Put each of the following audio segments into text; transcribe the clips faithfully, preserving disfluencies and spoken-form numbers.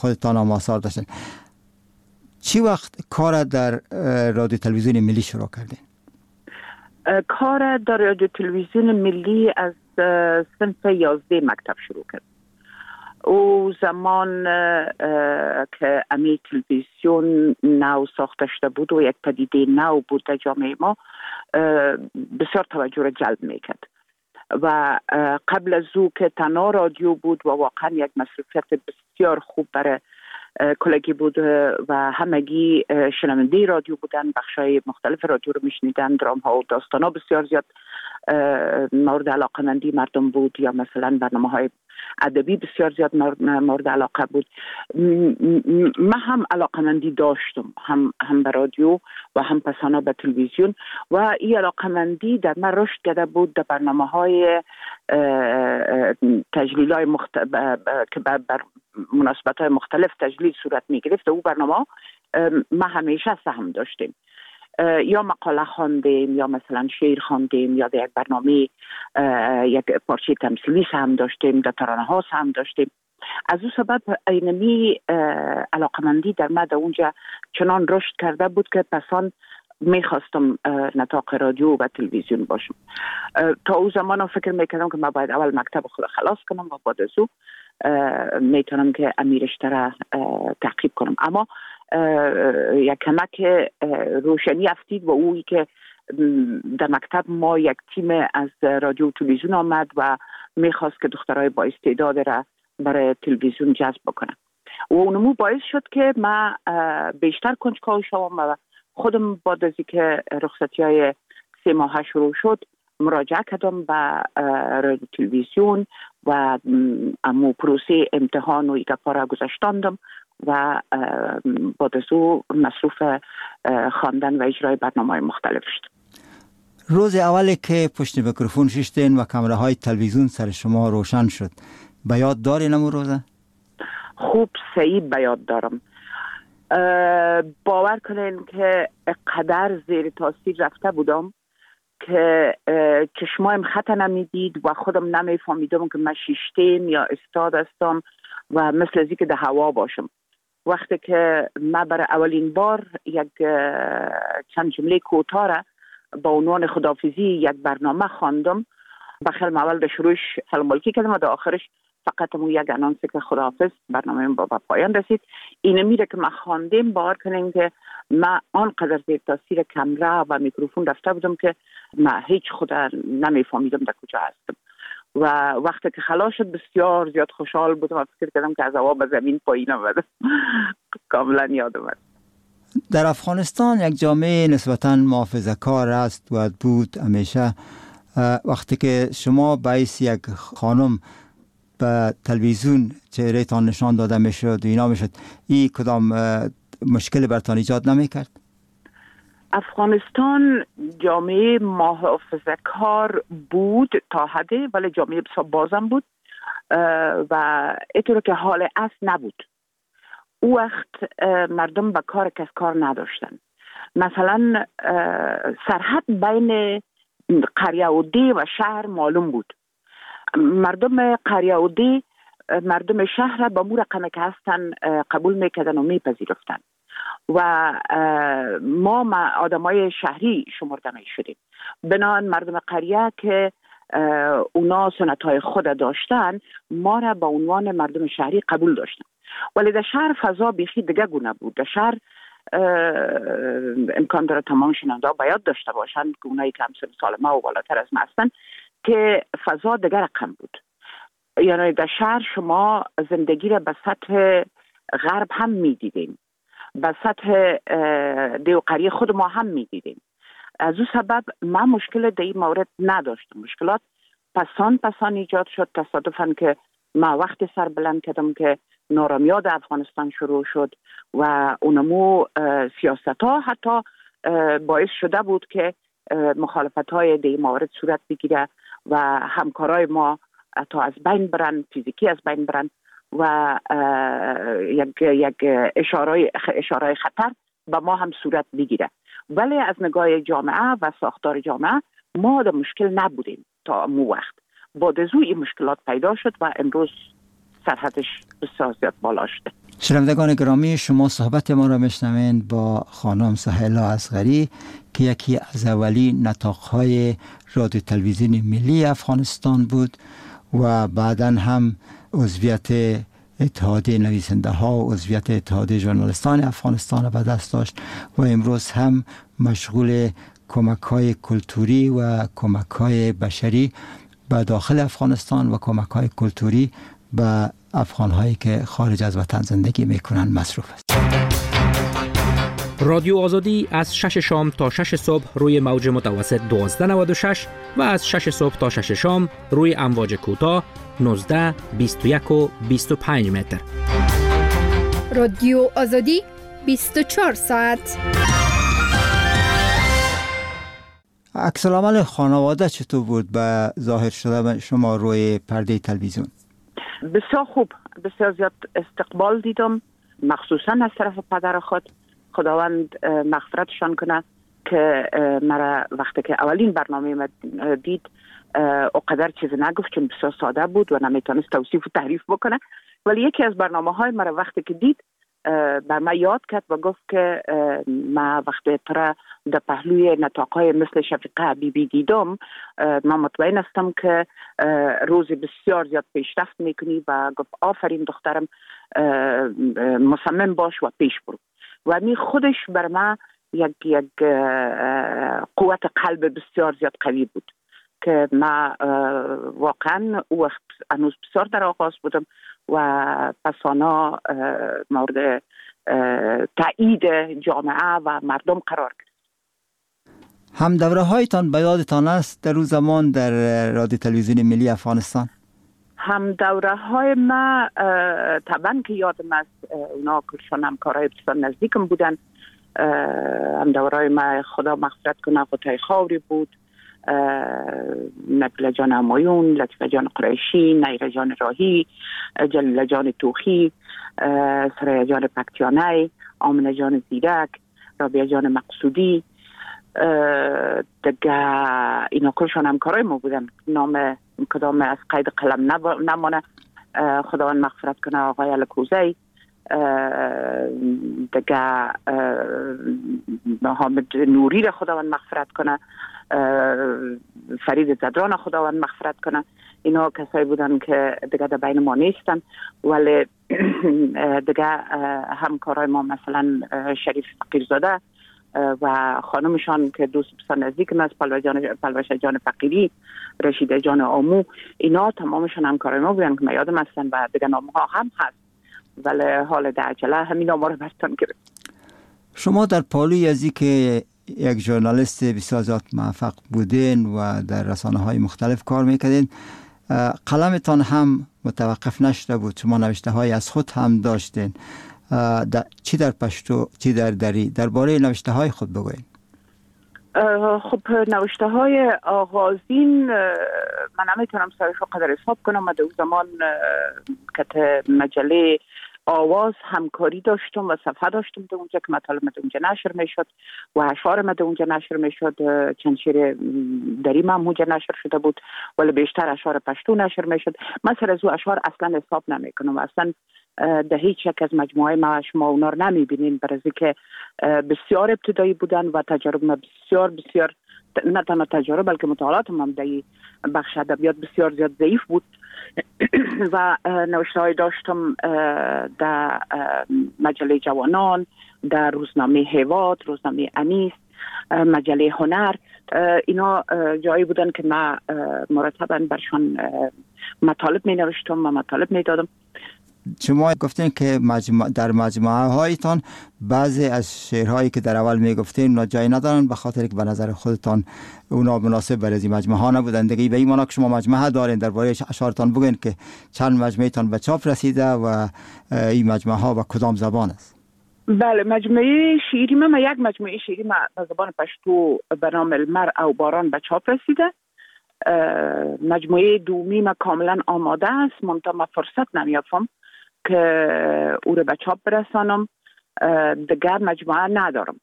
خودتان هم آثار داشتین. چی وقت کار در رادیو تلویزیون ملی شروع کردین؟ کار در رادیو تلویزیون ملی از صنف یازده مکتب شروع کرد. او زمان که امی تلویزیون نو ساخته شده بود و یک پدیده نو بود در جامعه ما، بسیار توجه را جلب میکرد و قبل از او که تنها رادیو بود و واقعا یک مصروفیت بسیار خوب برای کلگی بود و همگی شنونده رادیو بودن، بخشای مختلف رادیو رو میشنیدن، درام ها و داستان ها بسیار زیاد مورد علاقمندی مردم بود، یا مثلا برنامه های ادبی بسیار زیاد مورد علاقه بود. من هم علاقمندی داشتم، هم هم به رادیو و هم پسانا به تلویزیون، و این علاقمندی در من رشد کرده بود در برنامه های تجلیل های مخت... که بر مناسبت های مختلف تجلیل صورت می گرفت. او برنامه ما همیشه سهم داشتیم، یا مقاله خواندیم، یا مثلا شعر خواندیم، یا در یک برنامه یک پارچه تمثیلی سهم داشتیم، در ترانه ها سهم داشتیم. از او سبب اینمی علاقمندی در من در اونجا چنان رشد کرده بود که پسان میخواستم نطاق رادیو و تلویزیون باشم. تا او زمان فکر میکردم که ما باید اول مکتب خود خلاص کنم و بعد از او میتونم که امیرشته را تعقیب کنم. اما یک کمک روشنی افتید و اویی که در مکتب ما یک تیم از رادیو و تلویزیون آمد و میخواست که دخترای با استعداد را برای تلویزیون جذب بکنم و اونمو باعث شد که من بیشتر کنجکاو شوم و خودم بعد از اینکه رخصتی های سه ماه شروع شد مراجعه کردم به رادیو تلویزیون و امو پروسه امتحان و ایگپا را گذاشتاندم و بعد از او مصروف خواندن و اجرای برنامه‌های مختلف شد. روز اولی که پشت میکروفون ششتین و کامره های تلویزیون سر شما روشن شد، به یاد دارین امو روزه؟ خوب صحیح به یاد دارم. باور کنین که قدر زیر تاثیر رفته بودم که چشمایم خطا نمیدید و خودم نمیفهمیدم که من شیشتیم یا استاد هستم و مثل ازی که در هوا باشم. وقتی که من برای اولین بار یک چند جمله کوتاه را با عنوان خداحافظی یک برنامه خواندم، بخیر اول در شروعش سلام ملکی کردم و در آخرش فقط مو یک انانس که خداحافظ، برنامه با پایان رسید. این میره که من خواندیم، باور کنین که من آنقدر زیر تاثیر کامera و میکروفون رفته بودم که من هیچ خدا نمیفهمیدم در کجا هستم و وقتی که خلاص شد بسیار زیاد خوشحال بودم و فکر کردم که از هوا به زمین پایین آمدم. کاملا یادم است. در افغانستان یک جامعه نسبتاً محافظه‌کار است و بود همیشه. وقتی که شما باعث یک خانم به تلویزیون چهره‌تان نشان داده میشد و اینا میشد، این کدام مشکل برتان ایجاد نمیکرد؟ افغانستان جامعه محافظه‌کار بود تا حدی، ولی جامعه بسیار بازم بود و اینطور که حال اصل نبود. او وقت مردم به کار کس کار نداشتن. مثلا سرحد بین قریه و دی و شهر معلوم بود. مردم قریه و دی مردم شهر با مو رقمه که هستن قبول میکردن و میپذیرفتن و ما آدمای شهری شمرده می شدیم. بنابراین مردم قریه که اونا سنتهای خود داشتن ما را به عنوان مردم شهری قبول داشتن، ولی در شهر فضا بیخی دیگه گونه بود. در شهر امکان داره تمام شنونده ها باید داشته باشن که اونایی که همسن سال ما و بالاتر از ما هستن که فضا دیگه رقم بود. یعنی در شهر شما زندگی را به سطح غرب هم می دیدیم، به سطح دیو قریه خود ما هم می دیدیم. از او سبب من مشکل در این مورد نداشتم. مشکلات پسان پسان ایجاد شد. تصادفاً که ما وقتی سر بلند کردم که نارامیاد افغانستان شروع شد و اونمو سیاست ها حتی باعث شده بود که مخالفت های در این مورد صورت بگیره و همکارای ما حتی از بین برن، فیزیکی از بین برن و یک یک اشاره اشاره خطر به ما هم صورت بگیره. ولی از نگاه جامعه و ساختار جامعه ما در مشکل نبودیم تا مو وقت. بعد از او این مشکلات پیدا شد و امروز سرحدش بسیار زیاد بالا شده. شنوندگان گرامی، شما صحبت ما را میشنوید با خانم سهیلا اصغری که یکی از اولی نطاق‌های رادیو تلویزیون ملی افغانستان بود و بعداً هم عضویت اتحادیه نویسنده ها و عضویت اتحادیه ژورنالیستان افغانستان را به دست داشت و امروز هم مشغول کمک های کلتوری و کمک های بشری به داخل افغانستان و کمک های کلتوری به افغان هایی که خارج از وطن زندگی میکنند مصروف است. رادیو آزادی از شش شام تا شش صبح روی موج متوسط دوازده نود و شش و از شش صبح تا شش شام روی امواج کوتاه نوزده، بیست و یک و بیست و پنج متر. رادیو آزادی بیست و چهار ساعت. عکس العمل خانواده چطور بود به ظاهر شده شما روی پرده تلویزیون؟ بسیار خوب، بسیار زیاد استقبال دیدم، مخصوصا از طرف پدر خود. خداوند مغفرتشان کنه که مرا وقتی که اولین برنامه دید اقدر چیز نگفت، چون بسیار ساده بود و نمیتونست توصیف و تعریف بکنه، ولی یکی از برنامه های مرا وقتی که دید بر من یاد کرد و گفت که ما وقتی ترا در پهلوی نطاق‌های مثل شفیقه بیبی دیدم، من مطمئن هستم که روز بسیار زیاد پیشرفت میکنی و گفت آفرین دخترم، مصمم باش و پیش برو. و می خودش بر من یک یک قوت قلب بسیار زیاد قوی بود که ما واقعا وقت هنوز بسیار در آغاز بودم و پسانا مورد تایید جامعه و مردم قرار گرفت. هم دوره هایتان به یادتان است در روز زمان در رادیو تلویزیون ملی افغانستان؟ هم دوره های ما طبعا که یادم است، اونا کلشان همکارای بسیار نزدیکم بودن. هم دوره های ما خدا مغفرت کنه غطای خاوری بود، نبیل جان همایون، لطفه جان قریشی، نیره جان راهی، جلیل جان توخی، سریا جان پکتیانه، آمنه جان زیرک، رابعه جان مقصودی، دیگه اینا کلشان همکارای ما بودن. نام کدام از قید قلم نمانه، خداوند مغفرت کنه آقای الکوزی، دیگه محمد نوری را خداوند مغفرت کنه، فرید زدران خداوند مغفرت کنه. اینا کسایی بودن که دیگه در بین ما نیستن، ولی دیگه همکارای ما مثلا شریف فقیرزاده و خانمشان که دوست بسیار نزدیک است، پلوشه جان فقیری، رشیده جان آمو، اینا تمامشان همکارای ما بودن که من یادم هستن و دیگه نامها هم هست، ولی حال در عجله همین نامها رو برتان گرفت. شما در پالوی ازی که یک ژورنالیست بسیار زیاد موفق بودین و در رسانه‌های مختلف کار میکردین، قلمتان هم متوقف نشده بود، شما نوشته های از خود هم داشتین، در چی در پشتو چی در دری، درباره نوشته های خود بگوین. خب نوشته های آغازین من نمیتونم سرشو قدر حساب کنم. من در اون زمان که مجله آواز همکاری داشتم و صفحه داشتم در اونجا که مطالب در اونجا نشر میشد و اشعار من در اونجا نشر میشد. چند شعر دری من اونجا نشر شده بود، ولی بیشتر اشعار پشتو نشر میشد. من سر از او اشعار اصلا حساب نمیکنم، اصلا در هیچ یک از مجموعه ما شما اونا رو نمیبینین، برای که بسیار ابتدایی بودن و تجارب ما بسیار بسیار نه تنها تجارب بلکه مطالعات هم در بخش ادبیات بسیار زیاد ضعیف بود و نوشته های داشتم در مجله جوانان، در روزنامه هیواد، روزنامه انیس، مجله هنر. اینا جایی بودن که من مرتباً برشان مطالب می نوشتم و مطالب می دادم. شما گفتین که مجموع در مجموعه هایتان بعضی از شعرهایی که در اول میگفتین اونا جای ندارن به خاطر که به نظر خودتان اونا مناسب برای این مجموعه ها نبودن دیگه. به این معنی که شما مجموعه دارین، درباره اشعارتان بگین که چند مجموعه تان به چاپ رسیده و این مجموعه ها به کدام زبان است؟ بله، مجموعه شعری من یک مجموعه شعری من به زبان پشتو به نام المرء و باران به چاپ رسیده. مجموعه دومی من کاملا آماده است، منتها من فرصت نمیافم که او رو به چاپ برسانم. دیگر مجموعه ندارم،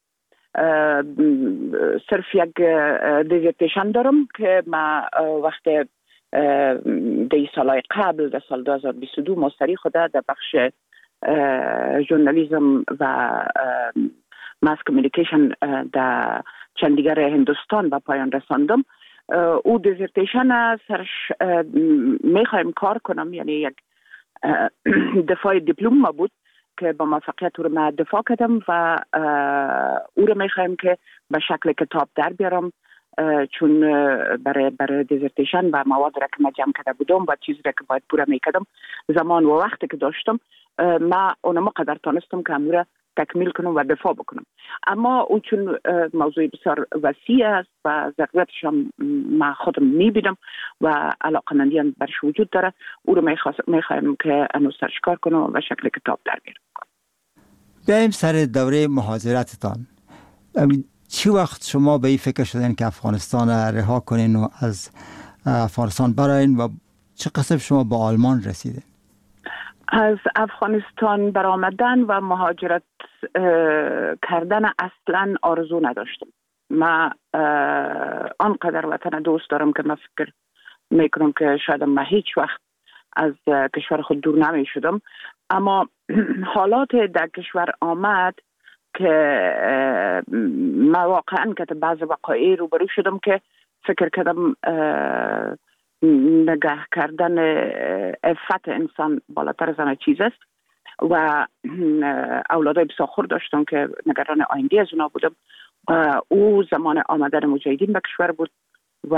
صرف یک دیزرتیشن دارم که ما وقت دی سالهای قبل در سال دو هزار و بیست و دو مستری خود در بخش ژورنالیسم و ماس کمیونیکیشن در چندیگر هندوستان به پایان رساندم. او دیزرتیشن سرش میخوایم کار کنم، یعنی یک دفاع دیپلم ما بود که با موفقیت او رو من دفاع کردم و او رو میخوایم که به شکل کتاب در بیارم، چون برای برای دیزرتیشن و مواد را که من جمع کرده بودم و چیزی را که باید پوره میکردم زمان و وقتی که داشتم ما اونم قدر تانستم که امور تکمیل کنم و دفاع بکنم. اما اون چون موضوع بسیار وسیع است و ضرورتش هم ما خودم میبینم و علاقمندی هم برش وجود داره، او رو میخوایم که انو سرش کار کنم و شکل کتاب در بیارم. بیاییم سر دوره مهاجرتتان. چی وقت شما به این فکر شدین که افغانستان رها کنین و از افغانستان براین و چه قسم شما با آلمان رسیدین؟ از افغانستان برآمدن و مهاجرت کردن اصلا آرزو نداشتم. من آنقدر وطن دوست دارم که من فکر میکنم که شاید من هیچ وقت از کشور خود دور نمی شدم، اما حالات در کشور آمد که من واقعا که بعض وقایع روبرو شدم که فکر کردم نگاه کردن عفت انسان بالاتر از همه چیز است و اولادای بسیار داشتم که نگران آینده از اونا بودم. او زمان آمدن مجاهدین به کشور بود و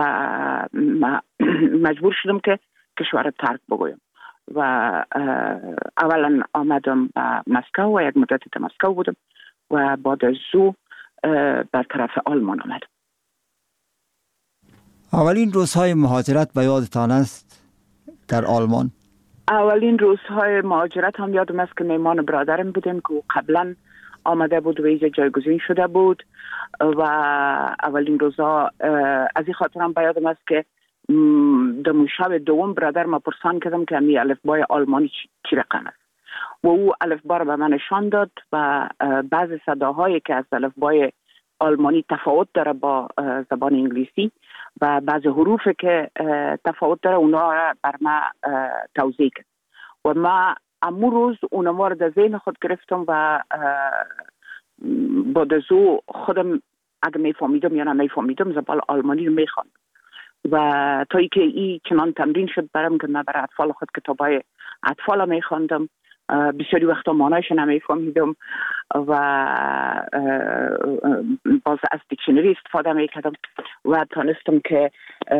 مجبور شدم که کشور رو ترک بگویم و اولا آمدم به مسکو و یک مدت در مسکو بودم و بعد از او بر طرف آلمان آمدم. اولین روزهای مهاجرت به یادتان است در آلمان؟ اولین روزهای مهاجرت هم یادم است که میمان برادرم بودیم که قبلا آمده بود و اینجا جایگزین شده بود و اولین روزها از این خاطر هم به یادم است که در شب دوم برادر ما پرسان کردم که امی الفبای آلمانی چی رقم است و او الفبا را به من نشان داد و بعض صداهایی که از الفبای آلمانی تفاوت داره با زبان انگلیسی و بعض حروف که تفاوت داره اونا را بر ما توضیح کرد و ما امو روز اونا را در ذهن خود گرفتم و با دزو خودم اگه میفهمیدم یا نمیفهمیدم زبان آلمانی رو میخواندم و تا ای که ای چنان تمرین شد برام که من برای اطفال خود کتابای اطفال میخواندم. بسیاری وقتا معنایش نمیفهمیدم و باز از دیکشنری استفاده میکردم و تانستم که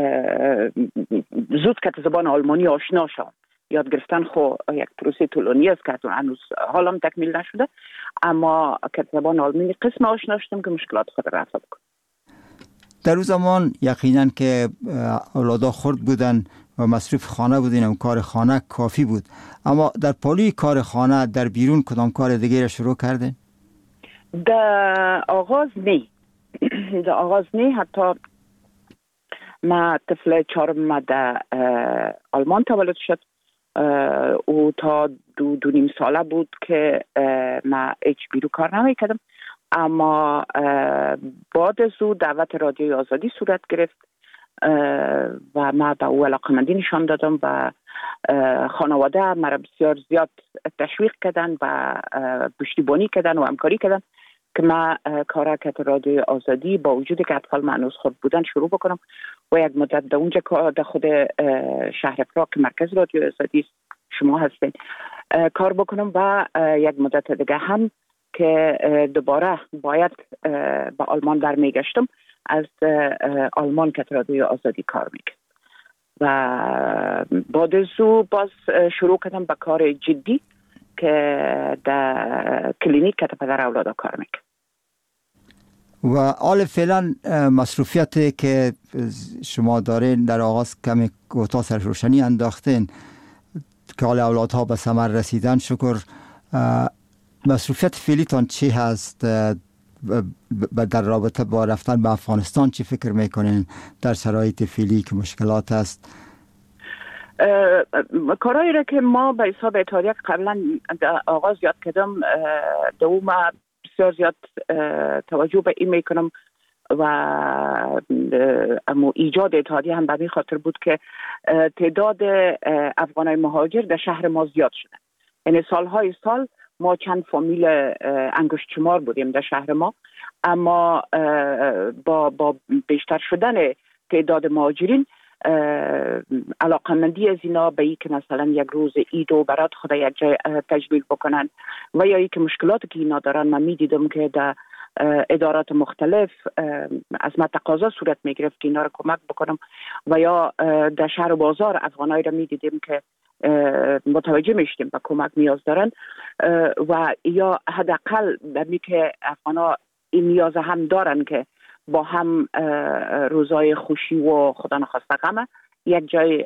زود که زبان آلمانی آشنا شدم. یاد گرفتن خو یک پروسه طولانی است که هنوز حالم تکمیل نشده، اما که زبان آلمانی قسم آشنا شدم که مشکلات خود رفع بکنم. در اون زمان یقینا که اولادا خرد بودن و مصروف خانه بودین و کار خانه کافی بود، اما در پالی کار خانه در بیرون کدام کار دیگه را شروع کردین؟ در آغاز نه در آغاز نه حتی ما طفل چهارم در آلمان تولد شد او تا دو دو نیم ساله بود که ما هیچ بیرو کار نمی کردم، اما بعد از او دعوت رادیوی آزادی صورت گرفت و ما به او علاقمندی نشان دادم و خانواده مرا بسیار زیاد تشویق کردن و پشتیبانی کردن و همکاری کردن که ما کارکت رادیوی آزادی با وجودی که اطفال معنوس خود بودن شروع بکنم و یک مدت در اونجا در خود شهر پراگ که مرکز رادیوی آزادی شما هستین کار بکنم و یک مدت دیگه هم که دوباره باید به آلمان در میگشتم از آلمان که رادیوی آزادی کار میکرد و بعد از او باز شروع کردم به کار جدی که در کلینیک که پدر اولادا کار میکرد. و حال فعلا مصروفیتی که شما دارین در آغاز کمی کوتاه سر روشنی انداختین که حال اولادها به ثمر رسیدن، شکر. مصروفیت فعلیتان چی هست در رابطه با رفتن به افغانستان؟ چی فکر میکنین در شرایط فعلی که مشکلات است؟ کارهایی را که ما به حساب اتحادیه قبلا در آغاز یاد کردم دو ما بسیار زیاد توجه به این میکنم و اما ایجاد اتحادیه هم به این خاطر بود که تعداد افغانای مهاجر در شهر ما زیاد شده یعنی سالهای سال ما چند فامیل انگشت شمار بودیم در شهر ما، اما با با بیشتر شدن تعداد مهاجرین علاقمندی از اینا به ای که مثلا یک روز عید و برات خدا یک جای تجلیل بکنن و یا ای که مشکلاتی که اینا دارن، من می دیدم که در ادارات مختلف از من تقاضا صورت می گرفت که اینا رو کمک بکنم و یا در شهر و بازار افغانایی رو می دیدیم که متوجه میشتیم به کمک نیاز دارن و یا حداقل در می که افغانا این نیاز هم دارن که با هم روزای خوشی و خدا نخواسته غم یک جای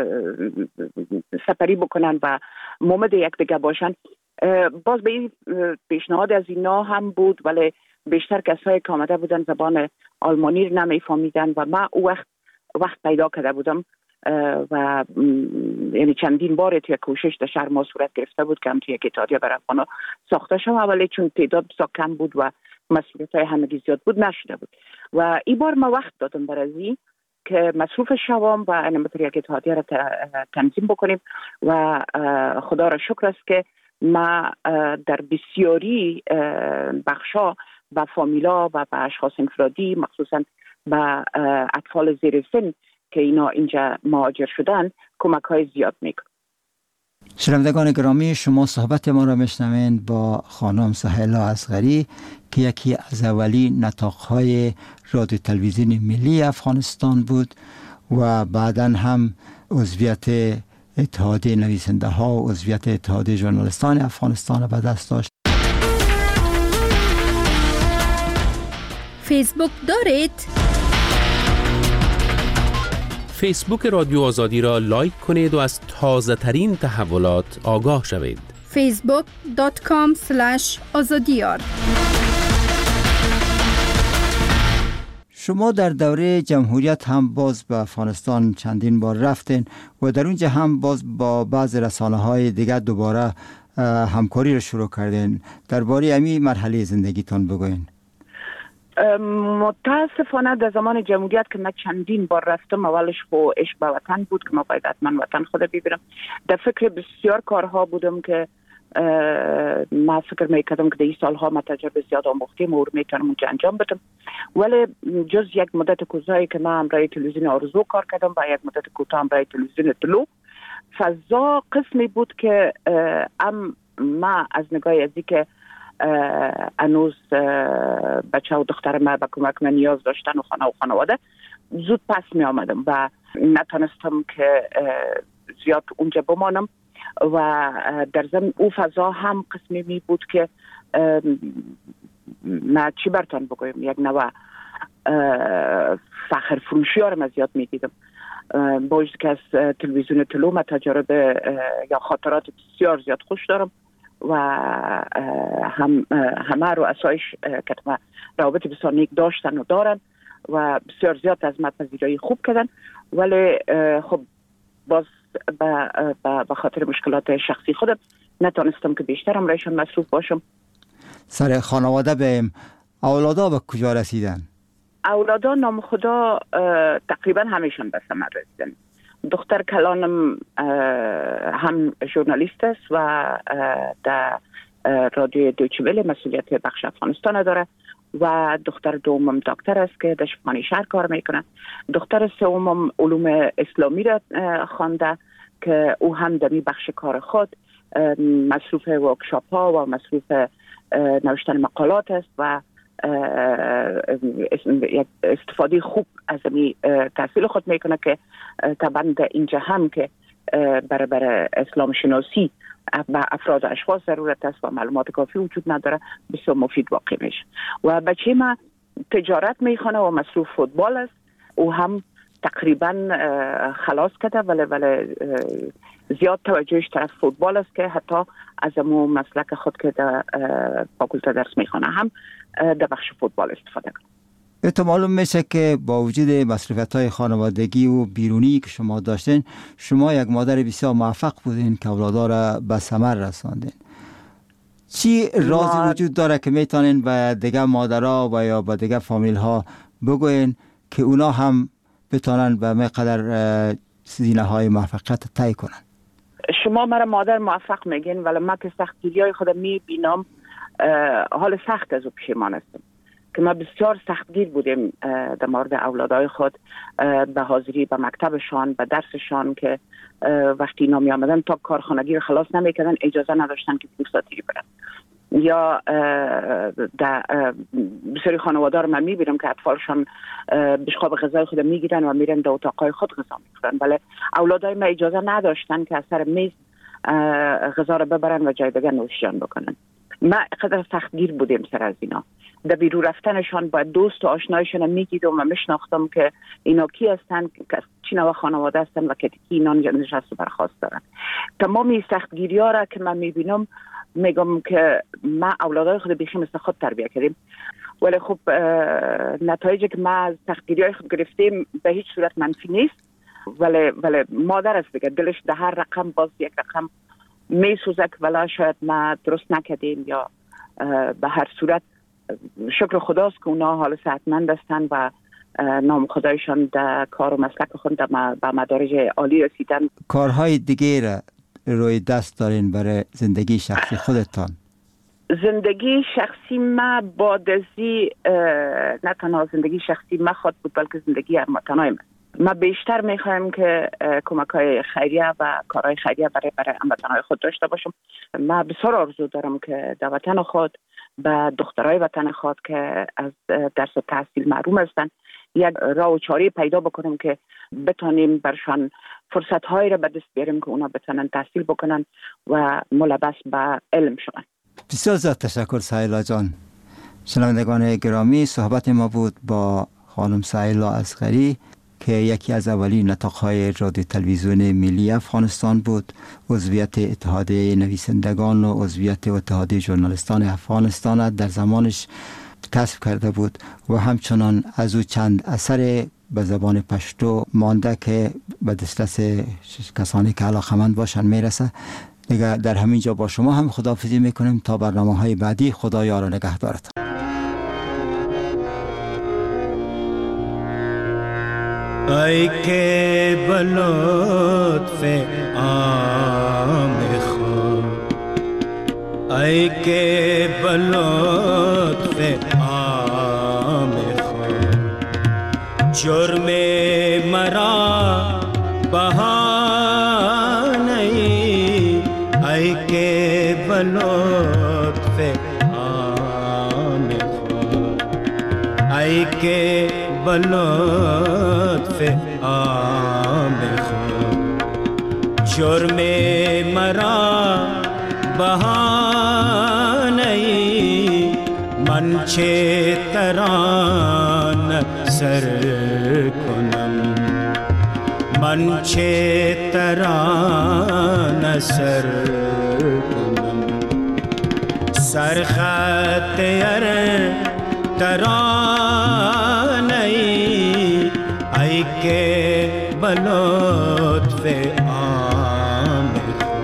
سپری بکنن و مومد یک دیگه باشن. باز به این پیشنهاد از اینا هم بود، ولی بیشتر کسایی که آمده بودن زبان آلمانی رو نمیفهمیدن و من او وقت وقت پیدا کرده بودم و یعنی چندین بار توی کوشش در شهر ما صورت گرفته بود که هم توی یک اتحادیه برای افغانا ساخته شد، ولی چون تعداد بسیار کم بود و مسئولیت های همگی زیاد بود نشده بود و این بار ما وقت دادم برای که مصروف شوام و انمتر یک اتحادیه را تنظیم بکنیم و خدا را شکر است که ما در بسیاری بخشا با فامیلا و با اشخاص انفرادی، مخصوصا با اطفال زیر سن که اینا اینجا مهاجر شدن، کمک های زیاد میکنم. شنوندگان گرامی، شما صحبت ما را میشنوید با خانم سهیلا اصغری که یکی از اولی نطاق‌های رادیو تلویزیون ملی افغانستان بود و بعداً هم عضویت اتحادیه نویسنده ها و عضویت اتحادیه ژورنالیستان افغانستان را به دست داشت. فیسبوک دارید؟ فیسبوک رادیو آزادی را لایک کنید و از تازه ترین تحولات آگاه شوید. فیسبوک دات کام اسلش آزادیار. شما در دوره جمهوریت هم باز به افغانستان چندین بار رفتین و در اونجا هم باز با بعض رسانه‌های دیگر دوباره همکاری رو شروع کردین. درباره همین مرحله زندگیتان بگوین. متاسفانه در زمان جمهوریت که من چندین بار رفتم، اولش خو عشق به وطن بود که من باید حتما وطن خود ببینم. در فکر بسیار کارها بودم که من فکر میکردم که در این سالها من تجربه زیاد آموختیم و میتونم اونجا انجام بدم، ولی جز یک مدت کوتاهی که من برای تلویزیون آرزو کار کردم و یک مدت کوتاه برای تلویزیون طلوع، فضا قسمی بود که ام ما از نگاه ازی که انوز بچه و دختر ما به کمک من نیاز داشتن و خانه و خانواده، زود پس می آمدم و نتونستم که زیاد اونجا بمانم و در ضمن او فضا هم قسمی می بود که من چی برتان بگویم، یک نوع فخر فروشی ها رو من زیاد می دیدم. با که از تلویزیون طلوع من تجربه یا خاطرات بسیار زیاد خوش دارم و هم همه رو اسایش که روابط بسیار نیک داشتن و دارن و بسیار زیاد از من پذیرایی خوب کردن، ولی خب باز به خاطر مشکلات شخصی خودم نتونستم که بیشترم رایشان مصروف باشم. سر خانواده بهم اولادا به کجا رسیدن؟ اولادا نام خدا تقریبا همیشون به ثمر رسیدن. دختر کلانم هم ژورنالیست است و در رادیو دویچه وله مسئولیت بخش افغانستان داره و دختر دومم دکتر است که در شفاخانه شهر کار میکنه. دختر سومم علوم اسلامی را خوانده که او هم در می بخش کار خود مصروف ورکشاپ ها و مصروف نوشتن مقالات است و استفاده خوب از می تحصیل خود میکنه که طبعا در اینجا هم که برای برای اسلام شناسی و افراد و اشخاص ضرورت است و معلومات کافی وجود نداره، بسیار مفید واقع میشه. و بچه ما تجارت میخونه و مصروف فوتبال است، او هم تقریبا خلاص کرده ولی ولی زیاد توجهش طرف فوتبال است که حتی از امو مسلک خود که در فاکولته درس میخونه هم در بخش فوتبال استفاده کنه. تو معلوم میشه که با وجود مصروفیت‌های خانوادگی و بیرونی که شما داشتین، شما یک مادر بسیار موفق بودین که اولادا را به ثمر رساندین. چی رازی ما... وجود داره که میتونین به دیگه مادرها و یا به دیگه فامیل ها بگوین که اونا هم بتونن به مقدار سینه های موفقیت طی کنن؟ شما مرا مادر موفق میگین، ولی من که سختگیری های خودم میبینم حال سخت از او پشیمان هستم که ما بسیار سختگیر بودیم در مورد اولادای خود، به حاضری به مکتبشان، به درسشان، که وقتی اینا می آمدن تا کارخانگی رو خلاص نمیکردن اجازه نداشتن که پوستاتیری برن. یا در بسیاری خانواده رو من میبینم که اطفالشان بشقاب غذای خود میگیرن و میرن در اتاقای خود غذا میخورن، ولی اولادای ما اجازه نداشتن که از سر میز غذا رو ببرن و جای دیگه نوشیدن بکنن. ما قدر سختگیر بودیم سر از اینا. در بیرون رفتنشان با دوست و آشنایشان میگیدم و میشناختم که اینا کی هستن، که چی نوع خانواده هستن و که کی اینا نشست و برخواست دارن. تمام این سختگیری ها را که من میبینم میگم که ما اولادای خود بیخی مثل خود تربیه کردیم، ولی خب نتایجی که ما از سختگیری های خود گرفتیم به هیچ صورت منفی نیست، ولی ولی مادر است دیگه، دلش در هر رقم باز یک رقم میسوزه که ولی شاید ما درست نکردیم، یا به هر صورت شکر خداست که اونا حال صحتمند هستن و نام خدایشان در کار و مسلک خود به مدارج عالی رسیدن. کارهای دیگه را روی دست دارین برای زندگی شخصی خودتان؟ زندگی شخصی ما بادزی نه تنها زندگی شخصی ما خود بود، بلکه زندگی هموطنای من. ما بیشتر میخوایم که کمک های خیریه و کارهای خیریه برای برای هموطنای خود داشته باشم. ما بسیار آرزو دارم که در وطن خود به دخترای وطن خود که از درس و تحصیل محروم هستن یک راه و چاره پیدا بکنیم که بتونیم برشان فرصت هایی را به دست بیاریم که اونا بتونن تحصیل بکنن و ملبس به علم شون. بسیار زیاد تشکر سهیلا جان. شنوندگان گرامی، صحبت ما بود با خانم سهیلا اصغری که یکی از اولین نطاق‌های رادیو تلویزیون ملی افغانستان بود، عضویت اتحادیه نویسندگان و عضویت اتحادیه ژورنالیستان افغانستان در زمانش کسب کرده بود و همچنان از او چند اثر به زبان پشتو مانده که به دسترس کسانی که علاقه‌مند باشن میرسه. دیگه در همین جا با شما هم خداحافظی میکنیم تا برنامه‌های بعدی. خدا یار و نگهدارتان. ای که بلطف عام خود، ای که بلطف عام خود جرم مرا بهانه ای، ای که بلطف عام خود، ای که بلطف عام خود جرم مرا بهانه ای، من چه تران سر کنم، من چه تران سر کنم، سرخط ار ترانه ای، ای که بلطف عام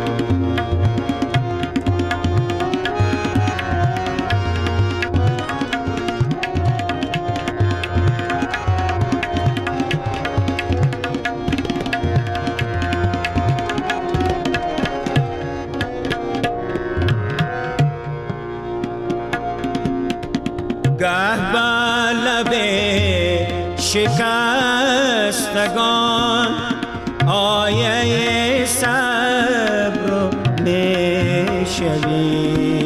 گه با لب شکستگان آیه صبر میشوی،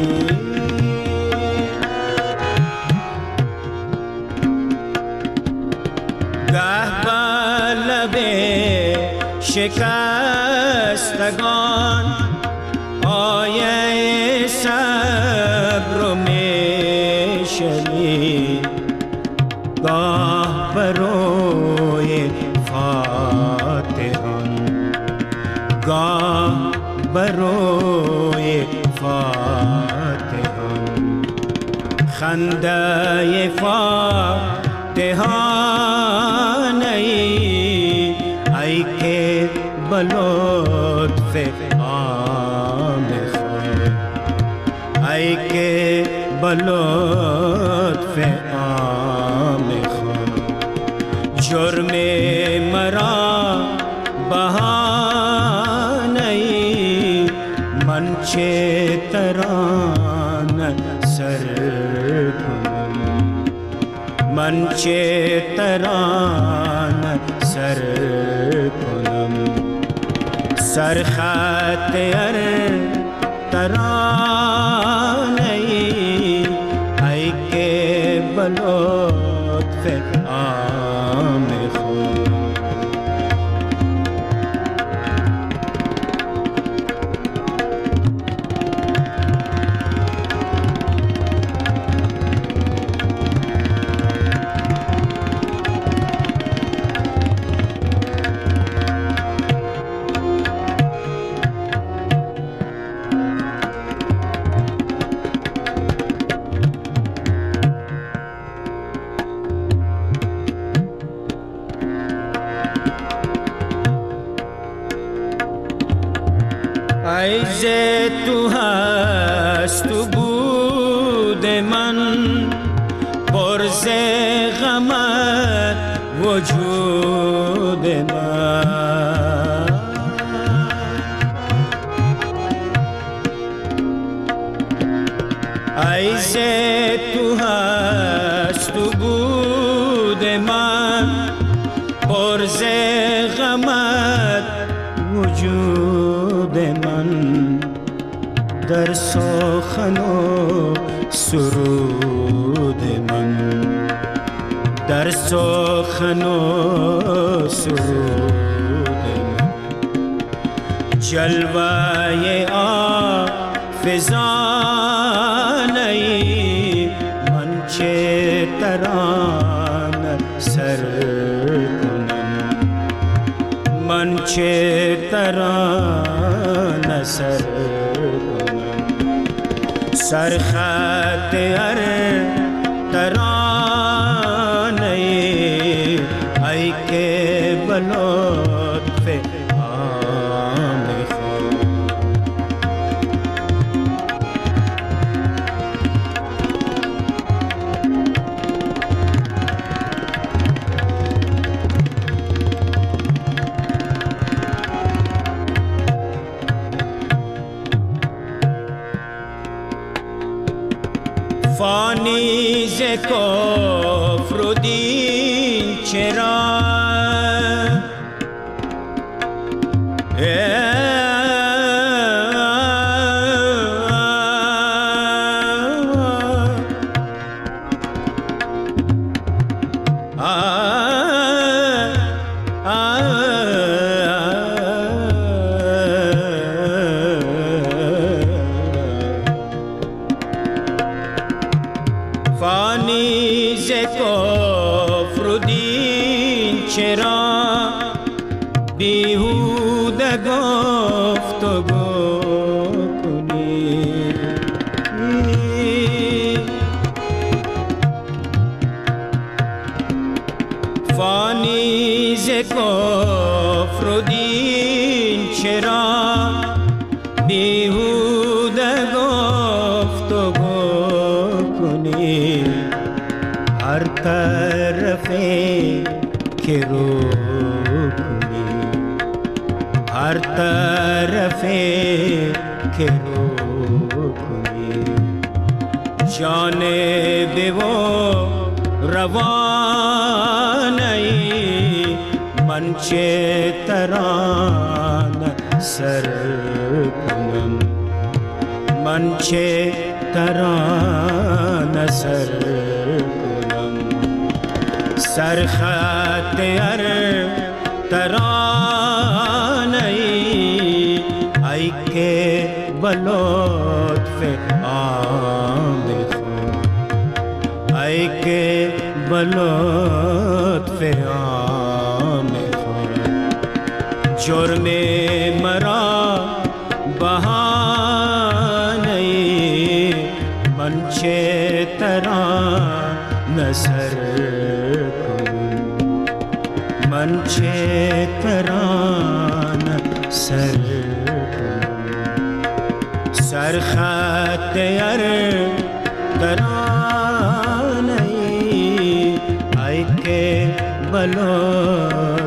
گه با لب شکستگان آیه صبر میشوی، گاه بروی فاتحان، گاه بروی فاتحان، خنده فاتحان ای، ای که بلطف عام خود، ای که بلطف عام خود جرم مرا بهانه ای، من چه تران سر کنم سر خط ار ترانه ای که بلطف عام خود عیز تو هست تو بود من برز غمت وجود من عیز تو هست تو بود من برز غمت وجود من در سخن و سرود من در سخن و سرود من جلوه آفزانه من چه تران سر کنم من چه تران سر کنم سر خط ار ترانه ای که بلطف عام خود فانی ز کفر و دین چرا فانی ز کفر و دین چرا بیهوده گفتگو کنی فانی ز کفر و دین چرا بیهوده گفتگو کنی هر طرفی که رو کنی هر طرفی که رو کنی جانب و روانه من چه تران سر کنم من چه تران سر کنم سر خط ار ترانه ای که بلطف عام خود ای که بلطف عام خود جرم مرا بهانه من چه تران سر کنم من چه تران سر کنم سر خط ار ترانه ای که بلو